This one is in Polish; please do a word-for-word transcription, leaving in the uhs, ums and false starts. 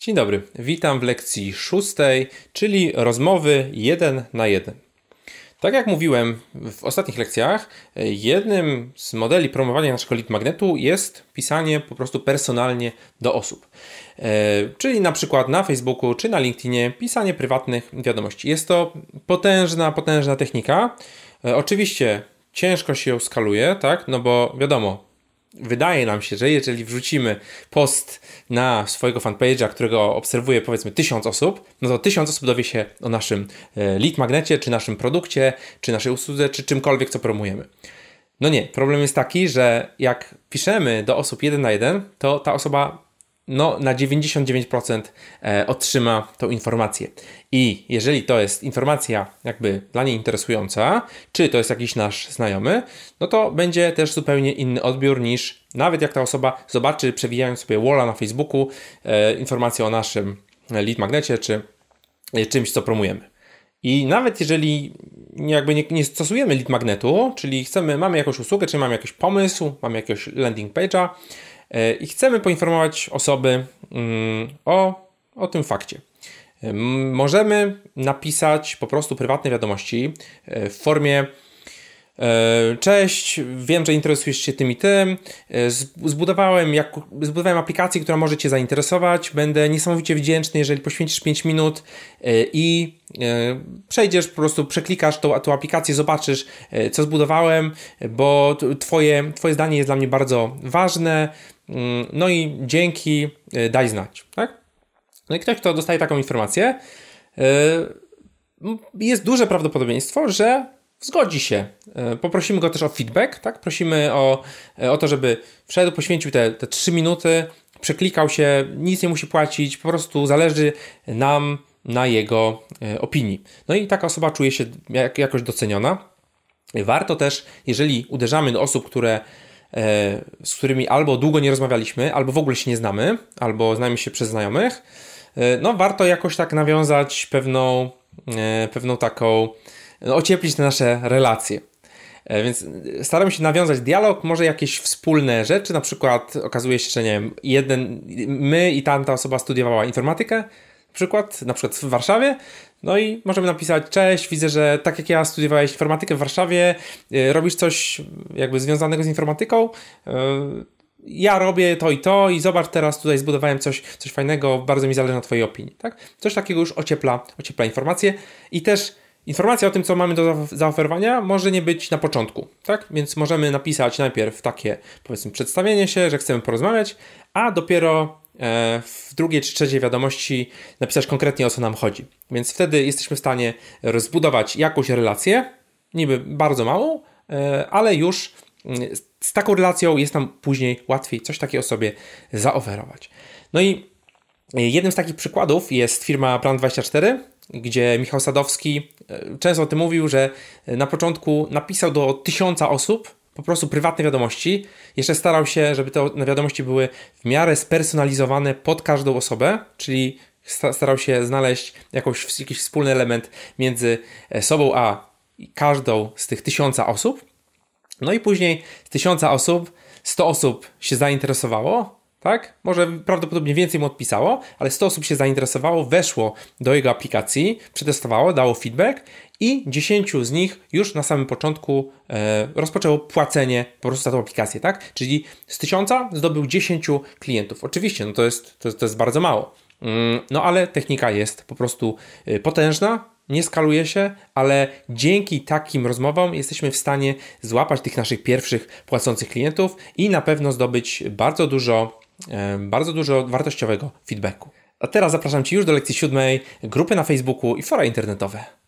Dzień dobry, witam w lekcji szóstej, czyli rozmowy jeden na jeden. Tak jak mówiłem w ostatnich lekcjach, jednym z modeli promowania naszego lead magnetu jest pisanie po prostu personalnie do osób. E, czyli na przykład na Facebooku czy na LinkedInie pisanie prywatnych wiadomości. Jest to potężna, potężna technika. E, oczywiście ciężko się ją skaluje, tak? No bo wiadomo, wydaje nam się, że jeżeli wrzucimy post na swojego fanpage'a, którego obserwuje powiedzmy tysiąc osób, no to tysiąc osób dowie się o naszym lead magnecie, czy naszym produkcie, czy naszej usłudze, czy czymkolwiek, co promujemy. No nie, problem jest taki, że jak piszemy do osób jeden na jeden, to ta osoba no, na dziewięćdziesiąt dziewięć procent otrzyma tą informację. I jeżeli to jest informacja jakby dla niej interesująca, czy to jest jakiś nasz znajomy, no to będzie też zupełnie inny odbiór niż nawet jak ta osoba zobaczy, przewijając sobie walla na Facebooku, e, informację o naszym lead magnecie, czy czymś, co promujemy. I nawet jeżeli jakby nie, nie stosujemy lead magnetu, czyli chcemy, mamy jakąś usługę, czy mamy jakiś pomysł, mamy jakiegoś landing page'a, i chcemy poinformować osoby o, o tym fakcie. Możemy napisać po prostu prywatne wiadomości w formie: cześć, wiem, że interesujesz się tym i tym, zbudowałem, jak, zbudowałem aplikację, która może Cię zainteresować, będę niesamowicie wdzięczny, jeżeli poświęcisz pięć minut i przejdziesz, po prostu przeklikasz tą, tą aplikację, zobaczysz, co zbudowałem, bo twoje, twoje zdanie jest dla mnie bardzo ważne, no i dzięki, daj znać, tak? No i ktoś, kto dostaje taką informację, jest duże prawdopodobieństwo, że zgodzi się. Poprosimy go też o feedback, tak? Prosimy o, o to, żeby wszedł, poświęcił te, te trzy minuty, przeklikał się, nic nie musi płacić, po prostu zależy nam na jego opinii. No i taka osoba czuje się jak, jakoś doceniona. Warto też, jeżeli uderzamy do osób, które, z którymi albo długo nie rozmawialiśmy, albo w ogóle się nie znamy, albo znamy się przez znajomych, no warto jakoś tak nawiązać pewną, pewną taką, no, ocieplić te nasze relacje. Więc staramy się nawiązać dialog, może jakieś wspólne rzeczy, na przykład okazuje się, że nie wiem, jeden, my i tamta osoba studiowała informatykę, na przykład, na przykład w Warszawie, no i możemy napisać: cześć, widzę, że tak jak ja studiowałeś informatykę w Warszawie, robisz coś jakby związanego z informatyką, ja robię to i to i zobacz, teraz tutaj zbudowałem coś, coś fajnego, bardzo mi zależy na Twojej opinii, tak? Coś takiego już ociepla, ociepla informacje i też informacja o tym, co mamy do zaoferowania, może nie być na początku, tak? Więc możemy napisać najpierw takie, powiedzmy, przedstawienie się, że chcemy porozmawiać, a dopiero w drugiej czy trzeciej wiadomości napisać konkretnie, o co nam chodzi. Więc wtedy jesteśmy w stanie rozbudować jakąś relację, niby bardzo małą, ale już z taką relacją jest nam później łatwiej coś takiego sobie zaoferować. No i jednym z takich przykładów jest firma Plan dwadzieścia cztery, gdzie Michał Sadowski często o tym mówił, że na początku napisał do tysiąca osób po prostu prywatne wiadomości. Jeszcze starał się, żeby te wiadomości były w miarę spersonalizowane pod każdą osobę, czyli starał się znaleźć jakąś, jakiś wspólny element między sobą a każdą z tych tysiąca osób. No i później z tysiąca osób sto osób się zainteresowało, tak? Może prawdopodobnie więcej mu odpisało, ale sto osób się zainteresowało, weszło do jego aplikacji, przetestowało, dało feedback i dziesięć z nich już na samym początku e, rozpoczęło płacenie po prostu za tą aplikację, tak? Czyli z tysiąca zdobył dziesięć klientów. Oczywiście, no to jest, to, to jest bardzo mało. Mm, no ale technika jest po prostu potężna, nie skaluje się, ale dzięki takim rozmowom jesteśmy w stanie złapać tych naszych pierwszych płacących klientów i na pewno zdobyć bardzo dużo, bardzo dużo wartościowego feedbacku. A teraz zapraszam Cię już do lekcji siódmej, grupy na Facebooku i fora internetowe.